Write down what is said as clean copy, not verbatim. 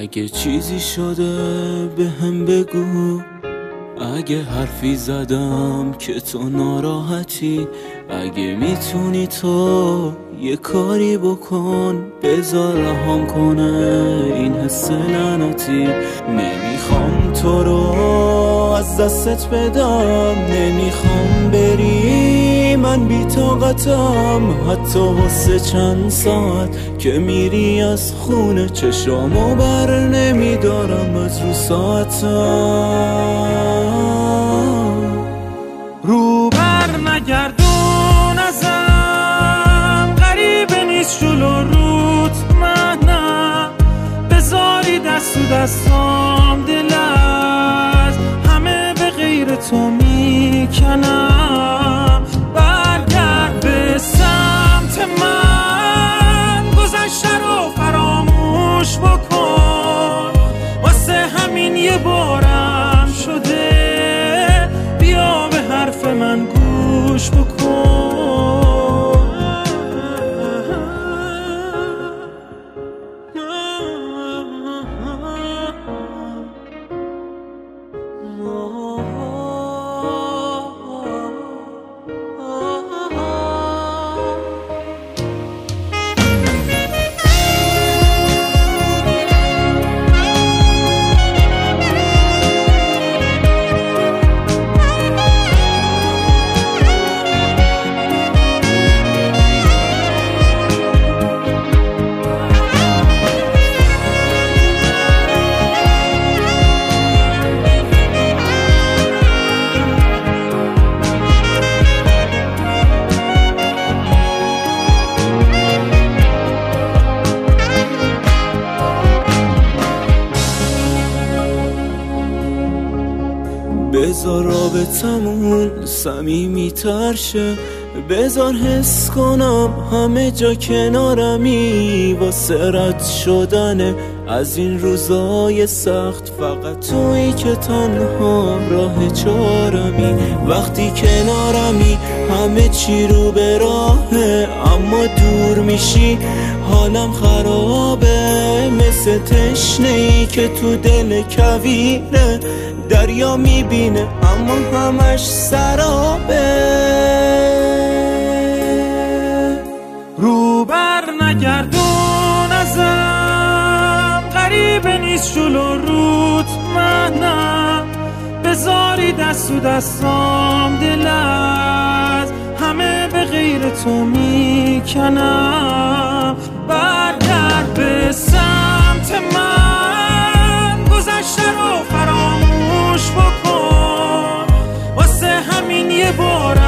اگه چیزی شده به هم بگو، اگه حرفی زدم که تو ناراحتی، اگه میتونی تو یه کاری بکن بذار رهام کنه این حس لعنتی. نمیخوام تو رو از دستت بدم، نمیخوام بری من بی طاقتم، حتی واسه چند ساعت که میری از خونه چشامو بر نمیدارم از رو ساعتم. رو بر نگردون ازم، غریبه نیست جلو روت منم، بذاری دست و دستام دل از همه به غیر تو میکنم. برگرد به سمت من، گذشته رو فراموش بکن، واسه همین یه بارم شده بیا به حرف من گوش بکن. بذار رابطمون صمیمی‌تر شه، بذار حس کنم همه جا کنارمی، واسه رد شدن از این روزای سخت فقط تویی که تنها راه چارمی. وقتی کنارمی همه چی رو به راهه، اما دور میشی حالم خرابه، مثل تشنه‌ای که تو دل کویره، دریا میبینه اما همش سرابه. رو بر نگردون ازم، غریبه نیست جلو روت منم، بذاری دست و دستام دل از همه به غیر تو میکنم. برگرد به سمت من، گذشته رو فراموش بکن، واسه همین یه بار